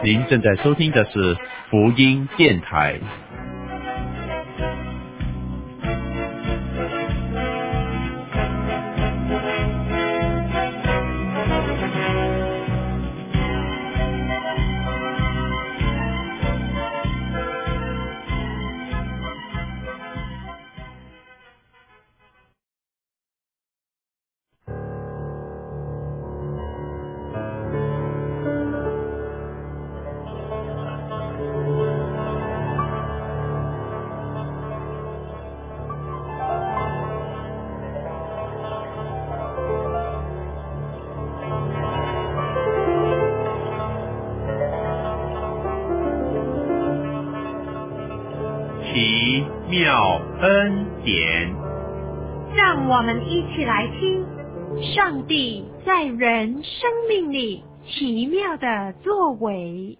您正在收听的是福音电台。奇妙恩典， 让我们一起来听上帝在人生命里奇妙的作为。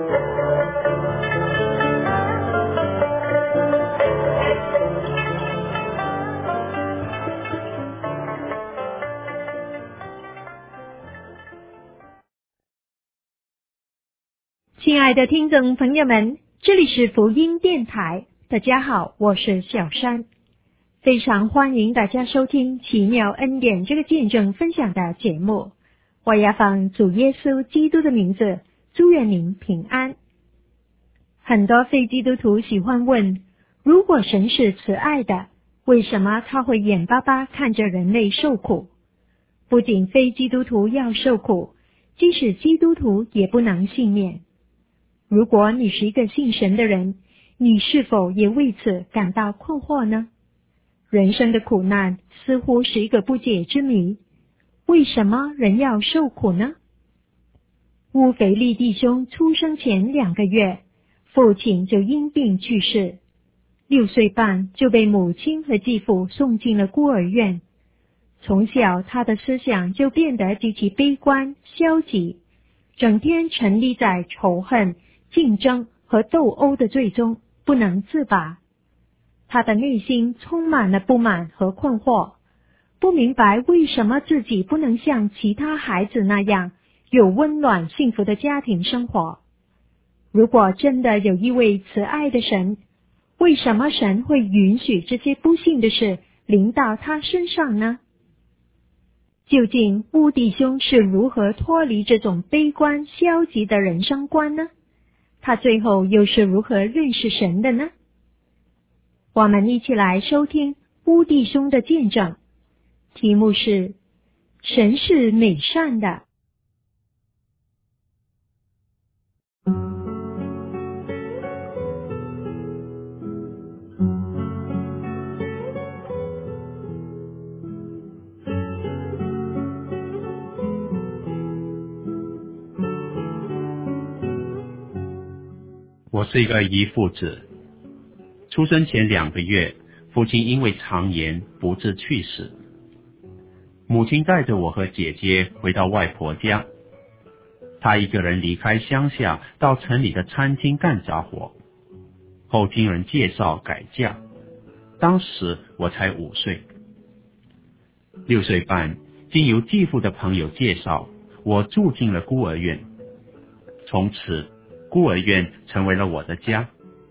亲爱的听众朋友们，这里是福音电台，大家好，我是小山，非常欢迎大家收听奇妙恩典这个见证分享的节目。我要奉主耶稣基督的名字，祝愿您平安。很多非基督徒喜欢问，如果神是慈爱的，为什么他会眼巴巴看着人类受苦？不仅非基督徒要受苦，即使基督徒也不能幸免。如果你是一个信神的人，你是否也为此感到困惑呢？人生的苦难似乎是一个不解之谜，为什么人要受苦呢？乌腓利弟兄出生前2个月，父亲就因病去世，6岁半就被母亲和继父送进了孤儿院。从小他的思想就变得极其悲观消极，整天沉溺在仇恨、竞争和斗殴的罪中，不能自拔。他的内心充满了不满和困惑，不明白为什么自己不能像其他孩子那样有温暖幸福的家庭生活。如果真的有一位慈爱的神，为什么神会允许这些不幸的事临到他身上呢？究竟乌弟兄是如何脱离这种悲观消极的人生观呢？他最后又是如何认识神的呢？我们一起来收听乌弟兄的见证，题目是神是美善的。 我是一个遗腹子，出生前2个月，父亲因为肠炎不治去世。母亲带着我和姐姐回到外婆家，她一个人离开乡下到城里的餐厅干杂活，后经人介绍改嫁，当时我才5岁。6岁半，经由继父的朋友介绍，我住进了孤儿院，从此孤儿院成为了我的家。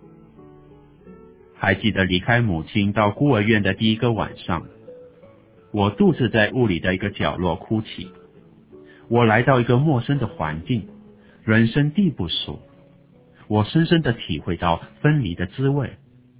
还记得离开母亲到孤儿院的第一个晚上，我独自在屋里的一个角落哭泣。我来到一个陌生的环境，人生地不熟，我深深地体会到分离的滋味。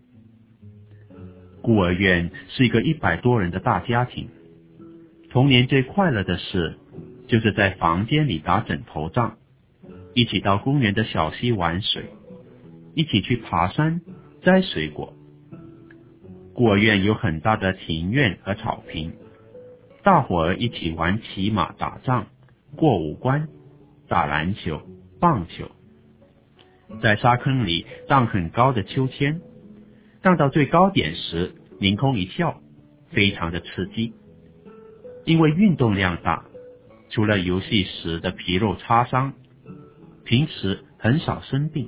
孤儿院是一个100多人的大家庭，童年最快乐的事就是在房间里打枕头仗，一起到公园的小溪玩水，一起去爬山摘水果。孤儿院有很大的庭院和草坪，大伙儿一起玩骑马打仗、过5关、打篮球、棒球，在沙坑里荡很高的秋千，荡到最高点时凌空一跳，非常的刺激。因为运动量大，除了游戏时的皮肉擦伤，平时很少生病。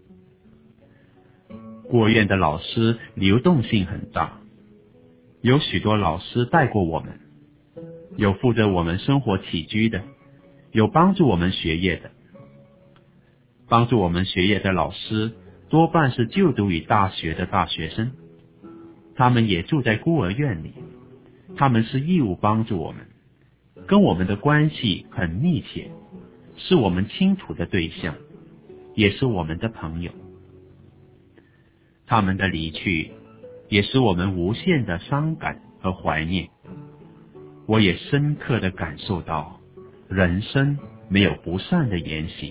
孤儿院的老师流动性很大，有许多老师带过我们，有负责我们生活起居的，有帮助我们学业的。 帮助我们学业的老师多半是就读于大学的大学生，他们也住在孤儿院里，他们是义务帮助我们，跟我们的关系很密切，是我们倾吐的对象，也是我们的朋友。他们的离去也使我们无限的伤感和怀念。我也深刻地感受到，人生没有不散的筵席。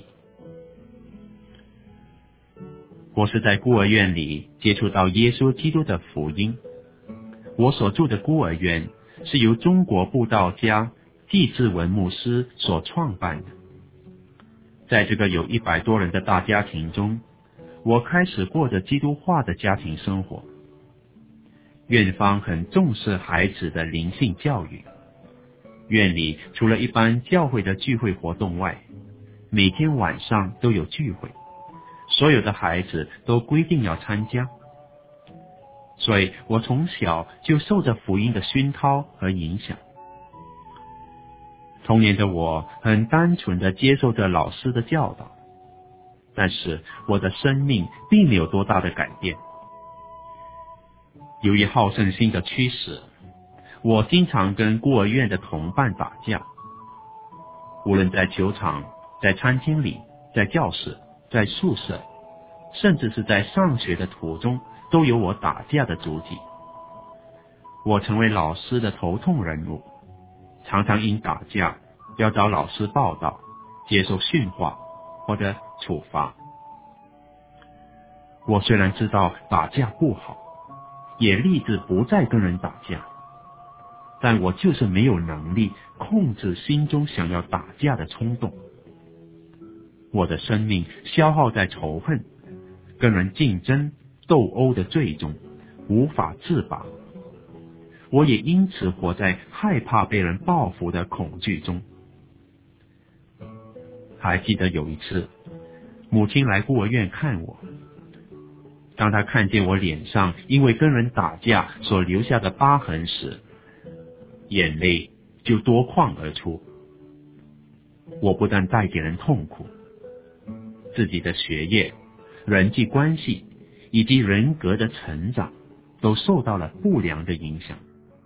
我是在孤儿院里接触到耶稣基督的福音。我所住的孤儿院是由中国布道家季志文牧师所创办的。在这个有100多人的大家庭中，我开始过着基督化的家庭生活。院方很重视孩子的灵性教育。院里除了一般教会的聚会活动外，每天晚上都有聚会，所有的孩子都规定要参加。所以我从小就受着福音的熏陶和影响。童年的我很单纯地接受着老师的教导，但是我的生命并没有多大的改变。由于好胜心的驱使，我经常跟孤儿院的同伴打架，无论在球场、在餐厅里、在教室、在宿舍，甚至是在上学的途中，都有我打架的足迹。我成为老师的头痛人物，常常因打架要找老师报道，接受训话或者处罚。我虽然知道打架不好，也立志不再跟人打架，但我就是没有能力控制心中想要打架的冲动。我的生命消耗在仇恨、跟人竞争、斗殴的罪中，无法自拔。我也因此活在害怕被人报复的恐惧中。还记得有一次，母亲来孤儿院看我，当她看见我脸上因为跟人打架所留下的疤痕时，眼泪就夺眶而出。我不但带给人痛苦，自己的学业、人际关系以及人格的成长都受到了不良的影响。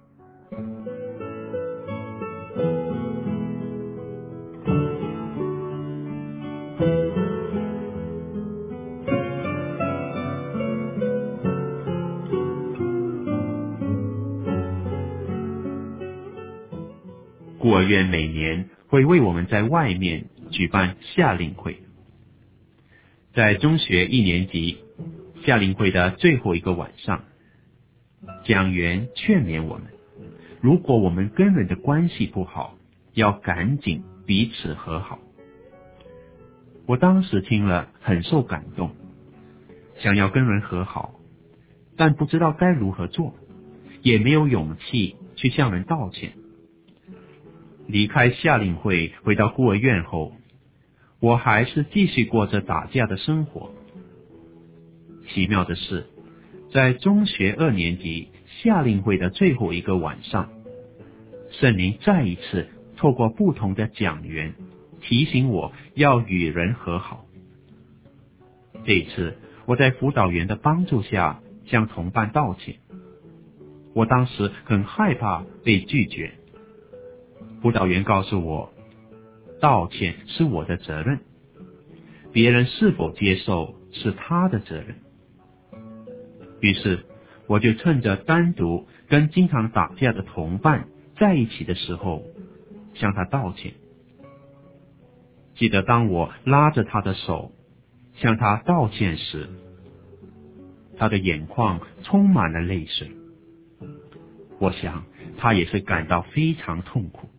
孤儿院每年会为我们在外面举办夏令会。在中学1年级夏令会的最后一个晚上，讲员劝勉我们，如果我们跟人的关系不好，要赶紧彼此和好。我当时听了很受感动，想要跟人和好，但不知道该如何做，也没有勇气去向人道歉。离开夏令会回到孤儿院后，我还是继续过着打架的生活。奇妙的是，在中学2年级夏令会的最后一个晚上，圣灵再一次透过不同的讲员提醒我要与人和好。这一次我在辅导员的帮助下向同伴道歉。我当时很害怕被拒绝。辅导员告诉我，道歉是我的责任，别人是否接受是他的责任。于是我就趁着单独跟经常打架的同伴在一起的时候，向他道歉。记得当我拉着他的手向他道歉时，他的眼眶充满了泪水。我想他也是感到非常痛苦。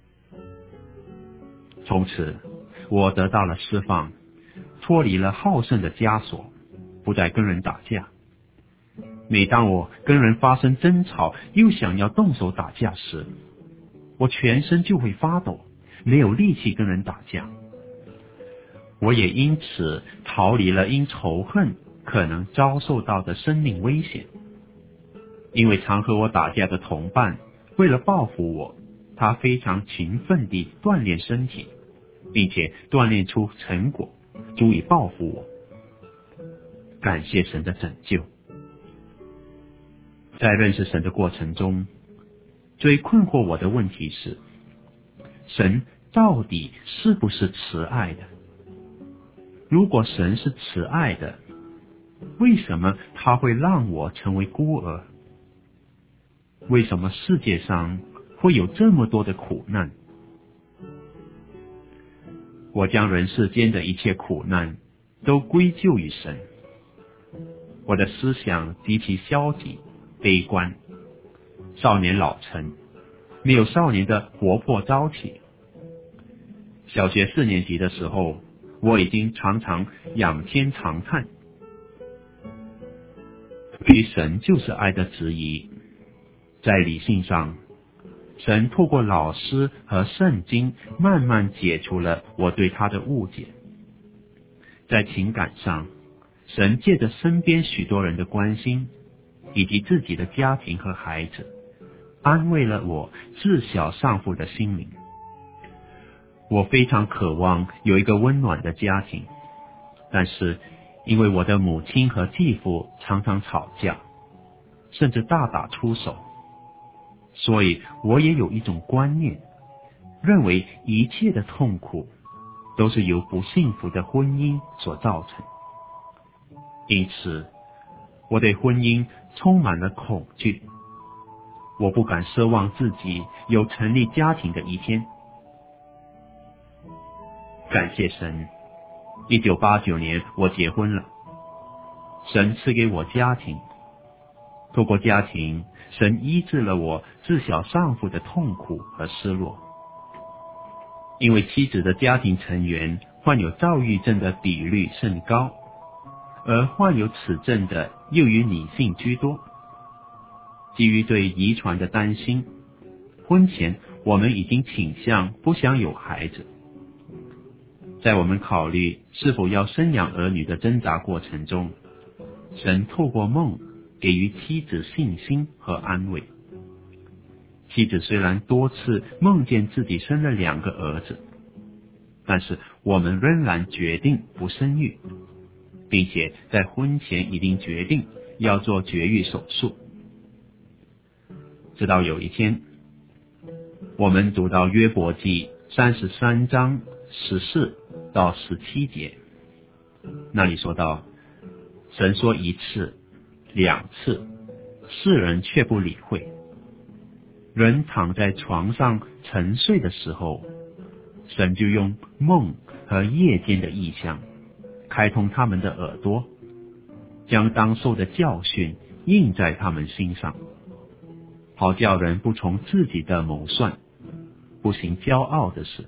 从此我得到了释放，脱离了好胜的枷锁，不再跟人打架。每当我跟人发生争吵，又想要动手打架时，我全身就会发抖，没有力气跟人打架。我也因此逃离了因仇恨可能遭受到的生命危险。因为常和我打架的同伴，为了报复我，他非常勤奋地锻炼身体，并且锻炼出成果， 足以报复我。感谢神的拯救。在认识神的过程中，最困惑我的问题是，神到底是不是慈爱的？如果神是慈爱的，为什么他会让我成为孤儿？为什么世界上会有这么多的苦难？我将人世间的一切苦难都归咎于神。我的思想极其消极、悲观，少年老成，没有少年的活泼朝气。小学4年级的时候，我已经常常仰天长叹。对于神就是爱的质疑，在理性上，神透过老师和圣经慢慢解除了我对他的误解。在情感上，神借着身边许多人的关心，以及自己的家庭和孩子，安慰了我自小丧父的心灵。我非常渴望有一个温暖的家庭，但是因为我的母亲和继父常常吵架，甚至大打出手，所以我也有一种观念，认为一切的痛苦都是由不幸福的婚姻所造成。因此，我对婚姻充满了恐惧。我不敢奢望自己有成立家庭的一天。感谢神，1989年我结婚了。神赐给我家庭，透过家庭，神医治了我自小丧父的痛苦和失落。因为妻子的家庭成员患有躁郁症的比率甚高，而患有此症的又以女性居多。基于对遗传的担心，婚前我们已经倾向不想有孩子。在我们考虑是否要生养儿女的挣扎过程中，神透过梦给予妻子信心和安慰。妻子虽然多次梦见自己生了2个儿子，但是我们仍然决定不生育，并且在婚前已经决定要做绝育手术。直到有一天，我们读到约伯记33章14到17节，那里说到，神说1次、2次，世人却不理会。人躺在床上沉睡的时候，神就用梦和夜间的异象开通他们的耳朵，将当受的教训印在他们心上，好叫人不从自己的谋算，不行骄傲的事。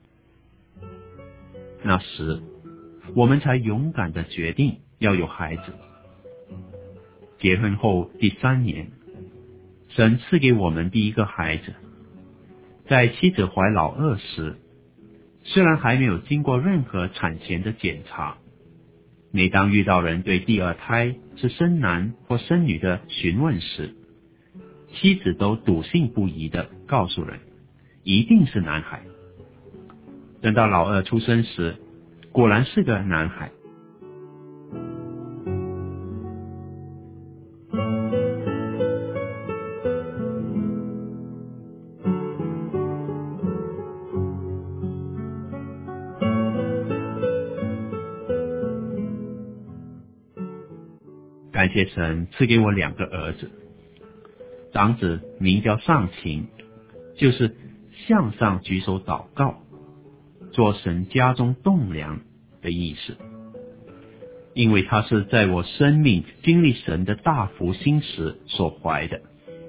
那时，我们才勇敢地决定要有孩子。结婚后第3年，神赐给我们第一个孩子。在妻子怀老2时，虽然还没有经过任何产前的检查，每当遇到人对第2胎是生男或生女的询问时，妻子都笃信不疑地告诉人，一定是男孩。等到老2出生时，果然是个男孩。感谢神赐给我2个儿子，长子名叫上勤，就是向上举手祷告，做神家中栋梁的意思。因为他是在我生命经历神的大福星时所怀的。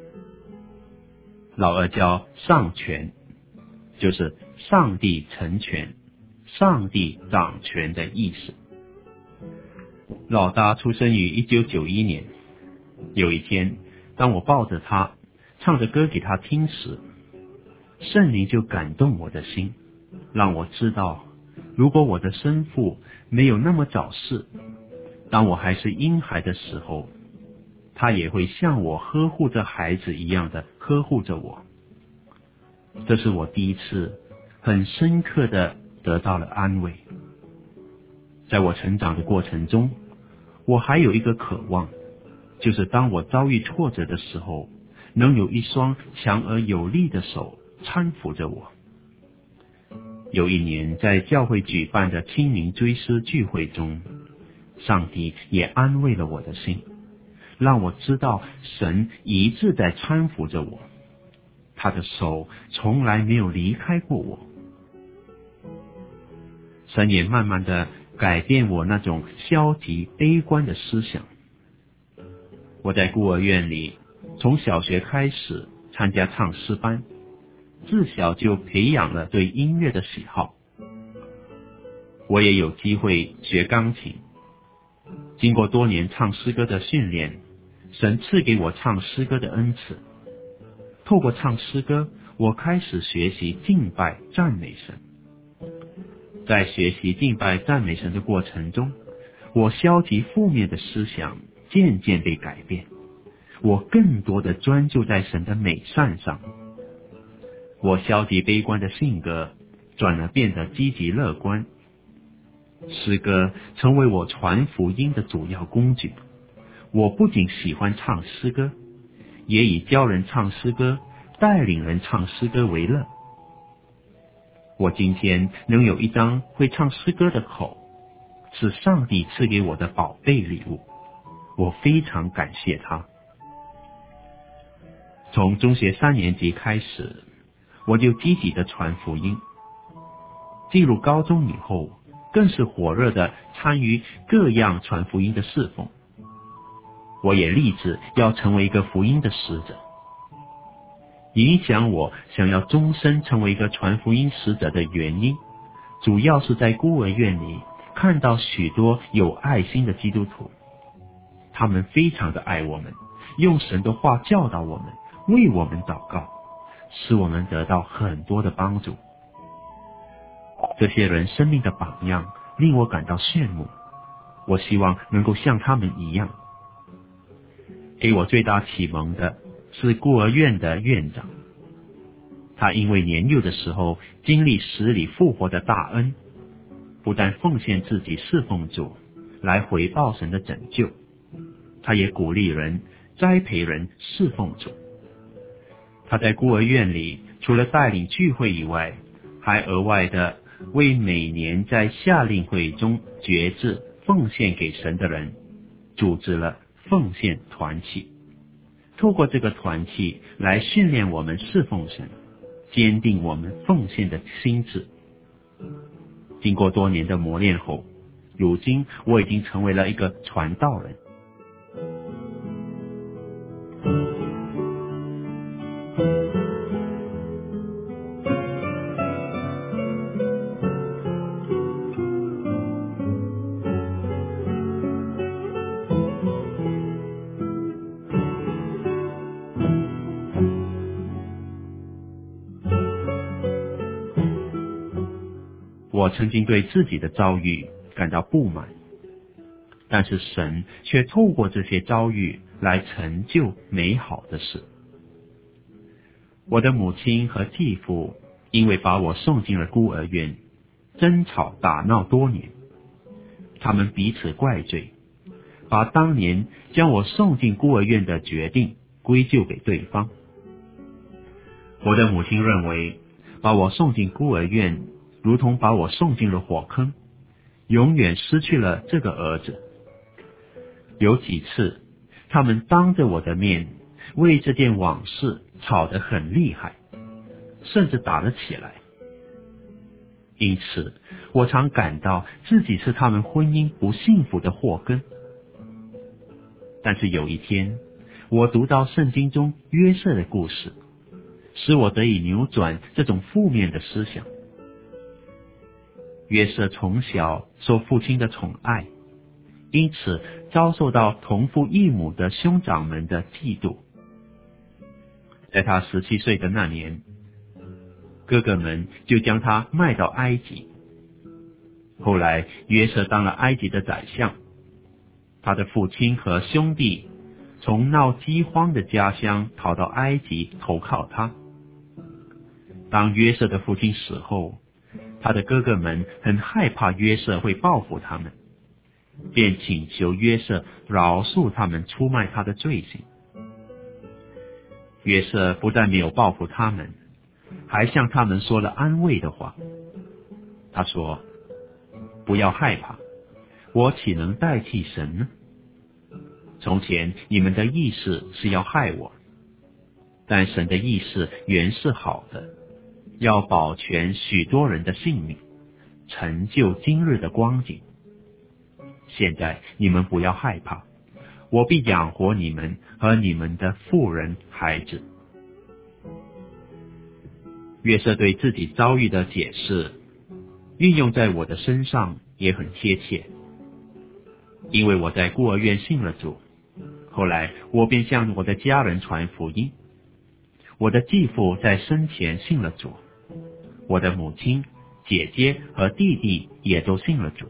老2叫上权，就是上帝成全、上帝掌权的意思。老大出生于1991年。有一天，当我抱着他，唱着歌给他听时，圣灵就感动我的心，让我知道，如果我的生父没有那么早逝，当我还是婴孩的时候，他也会像我呵护着孩子一样的呵护着我。这是我第一次很深刻的得到了安慰。 在我成长的过程中，我还有一个渴望，就是当我遭遇挫折的时候，能有一双强而有力的手搀扶着我。有一年在教会举办的清明追思聚会中，上帝也安慰了我的心，让我知道神一直在搀扶着我，他的手从来没有离开过我。神也慢慢的改变我那种消极悲观的思想。我在孤儿院里从小学开始参加唱诗班，自小就培养了对音乐的喜好。我也有机会学钢琴，经过多年唱诗歌的训练，神赐给我唱诗歌的恩赐。透过唱诗歌，我开始学习敬拜赞美神。在学习敬拜赞美神的过程中，我消极负面的思想渐渐被改变，我更多的专注在神的美善上。我消极悲观的性格转而变得积极乐观。诗歌成为我传福音的主要工具。我不仅喜欢唱诗歌，也以教人唱诗歌、带领人唱诗歌为乐。我今天能有一张会唱诗歌的口，是上帝赐给我的宝贝礼物，我非常感谢他。从中学3年级开始，我就积极的传福音。进入高中以后，更是火热的参与各样传福音的侍奉。我也立志要成为一个福音的使者。影响我想要终身成为一个传福音使者的原因，主要是在孤儿院里看到许多有爱心的基督徒，他们非常的爱我们，用神的话教导我们，为我们祷告，使我们得到很多的帮助。这些人生命的榜样令我感到羡慕，我希望能够像他们一样。给我最大启蒙的是孤儿院的院长，他因为年幼的时候经历死里复活的大恩，不但奉献自己侍奉主来回报神的拯救，他也鼓励人、栽培人侍奉主。他在孤儿院里除了带领聚会以外，还额外的为每年在夏令会中决志奉献给神的人组织了奉献团契，透过这个团契来训练我们侍奉神，坚定我们奉献的心志。经过多年的磨练后，如今我已经成为了一个传道人。我曾经对自己的遭遇感到不满，但是神却透过这些遭遇来成就美好的事。我的母亲和继父因为把我送进了孤儿院，争吵打闹多年，他们彼此怪罪，把当年将我送进孤儿院的决定归咎给对方。我的母亲认为把我送进孤儿院如同把我送进了火坑，永远失去了这个儿子。有几次他们当着我的面为这件往事吵得很厉害，甚至打了起来。因此我常感到自己是他们婚姻不幸福的祸根。但是有一天，我读到圣经中约瑟的故事，使我得以扭转这种负面的思想。约瑟从小受父亲的宠爱，因此遭受到同父异母的兄长们的嫉妒。在他17岁的那年，哥哥们就将他卖到埃及。后来约瑟当了埃及的宰相，他的父亲和兄弟从闹饥荒的家乡逃到埃及投靠他。当约瑟的父亲死后，他的哥哥们很害怕约瑟会报复他们， 便请求约瑟饶恕他们出卖他的罪行。约瑟不但没有报复他们，还向他们说了安慰的话。他说：不要害怕，我岂能代替神呢？从前你们的意思是要害我，但神的意思原是好的，要保全许多人的性命，成就今日的光景。现在你们不要害怕，我必养活你们和你们的妇人孩子。约瑟对自己遭遇的解释运用在我的身上也很贴切，因为我在孤儿院信了主，后来我便向我的家人传福音。我的继父在生前信了主，我的母亲、姐姐和弟弟也都信了主。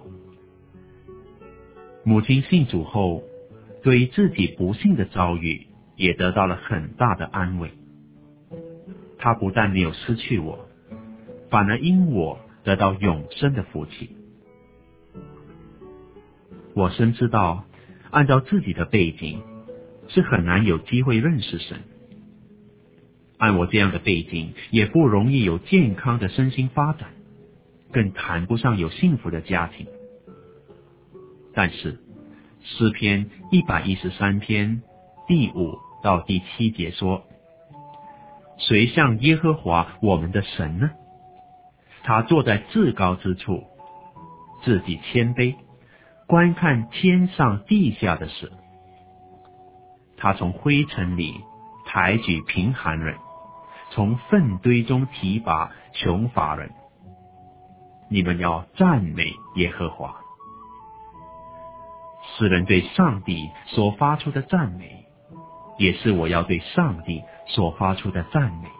母亲信主后，对自己不幸的遭遇也得到了很大的安慰。她不但没有失去我，反而因我得到永生的福气。我深知道，按照自己的背景，是很难有机会认识神。按我这样的背景，也不容易有健康的身心发展，更谈不上有幸福的家庭。但是诗篇113篇第5到第7节说：谁像耶和华我们的神呢？他坐在至高之处，自己谦卑，观看天上地下的事。他从灰尘里抬举贫寒人，从粪堆中提拔穷乏人。你们要赞美耶和华。诗人对上帝所发出的赞美，也是我要对上帝所发出的赞美。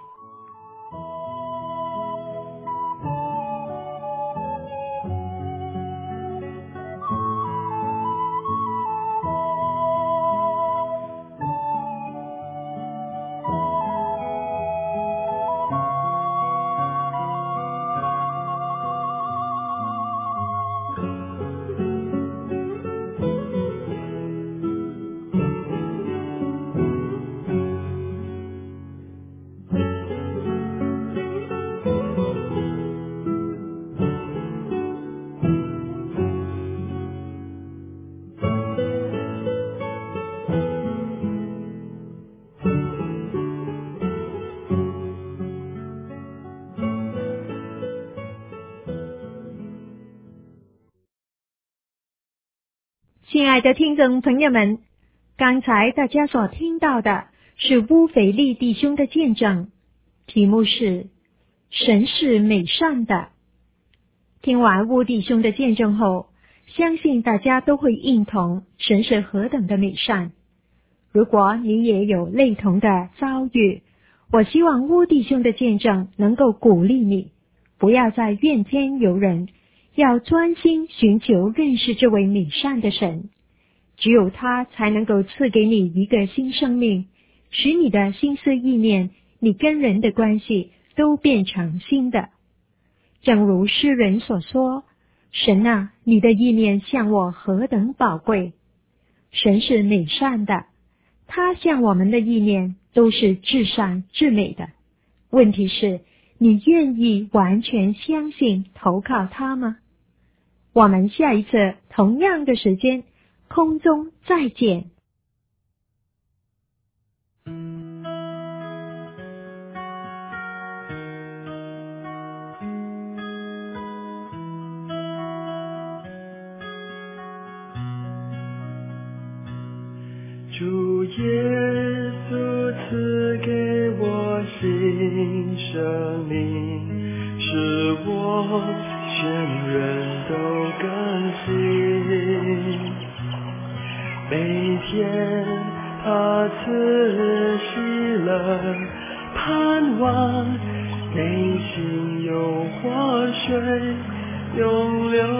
亲爱的听众朋友们，刚才大家所听到的是乌腓利弟兄的见证，题目是神是美善的。听完乌弟兄的见证后，相信大家都会认同神是何等的美善。如果你也有类同的遭遇，我希望乌弟兄的见证能够鼓励你，不要再怨天尤人，要专心寻求认识这位美善的神。只有他才能够赐给你一个新生命，使你的心思意念，你跟人的关系都变成新的。正如诗人所说，神啊，你的意念向我何等宝贵。神是美善的，他向我们的意念都是至善至美的。问题是，你愿意完全相信投靠他吗？我们下一次同样的时间空中再见。 主耶稣赐给我新生命，使我全人都更新。每天他赐喜乐盼望，内心有活水涌流。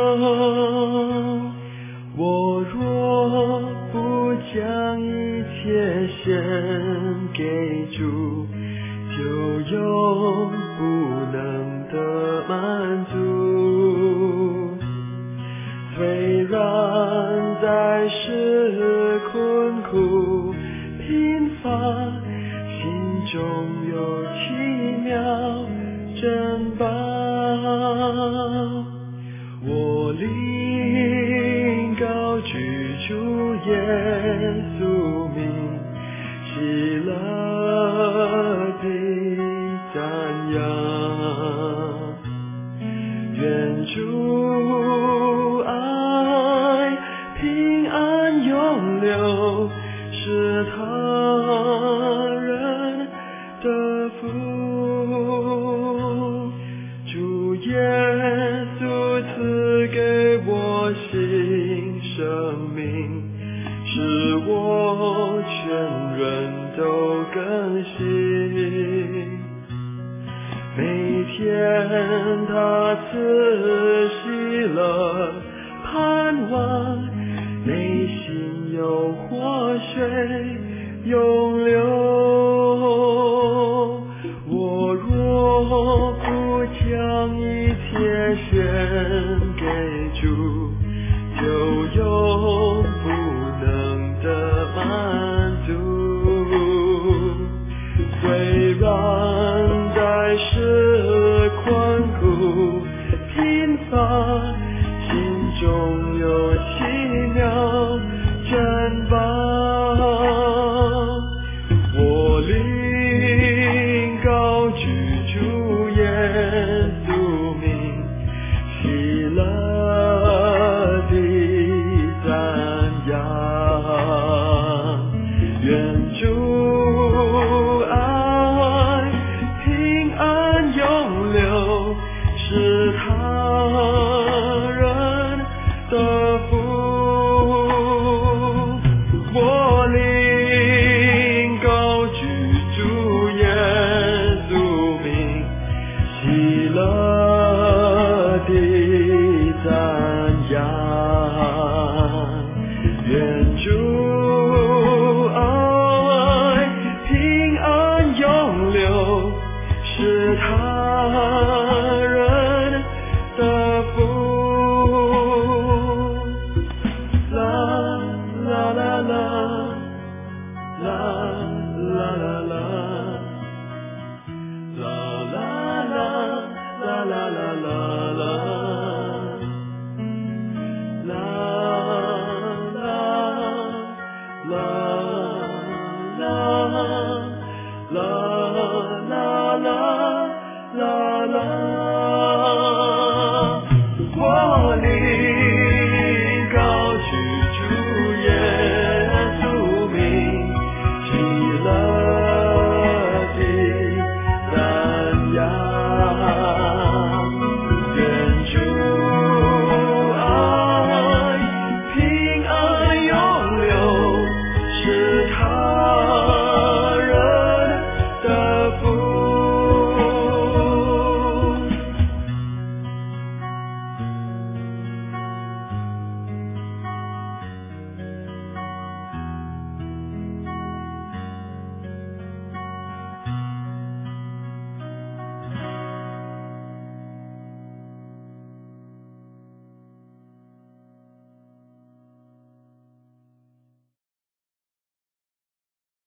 我若不将一切献给主，就永不能得满足。虽然在世困苦贫乏，心中有奇妙珍宝。我灵高举主耶稣名，喜乐地赞扬，愿主爱平安永留，是他人的福。主耶稣赐给我新生命，使我全人都更新。每天他赐喜乐盼望，内心有活水涌流。我若不将一切献给主，就永不能得满足。虽然在世困苦贫乏，心中有